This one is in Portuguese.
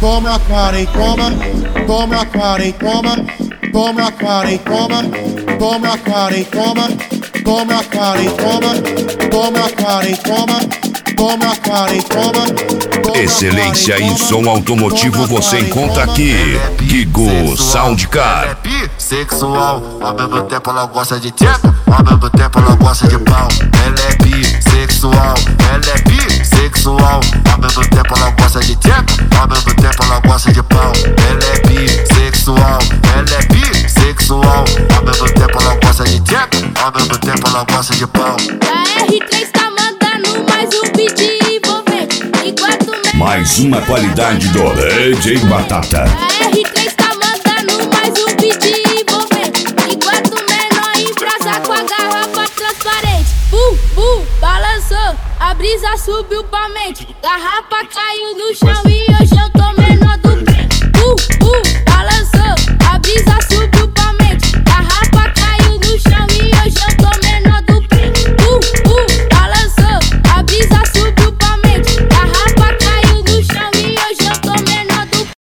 toma a cara e toma, toma a cara e toma, toma a cara e toma, toma a cara e toma, toma a cara e toma, toma a cara e toma, toma a cara e toma. Excelência em som automotivo você encontra aqui. Gigo Soundcar. Sexual, ao mesmo tempo ela gosta de tcheca, ao mesmo tempo ela gosta de pau. Ela é bissexual, ela é bissexual, ao mesmo tempo ela gosta de tcheca, ao mesmo tempo ela gosta de pau. Ela é bissexual, ela é bissexual, ao mesmo tempo ela gosta de tcheca, ao mesmo tempo ela gosta de pau. A R3 tá mandando mais um beat envolvente, enquanto Mais uma qualidade do DJ Batata. A R3 tá mandando mais um beat envolvente, enquanto o menor embrasa com a garrafa transparente. Balançou, a brisa subiu pra mente, garrafa caiu no chão e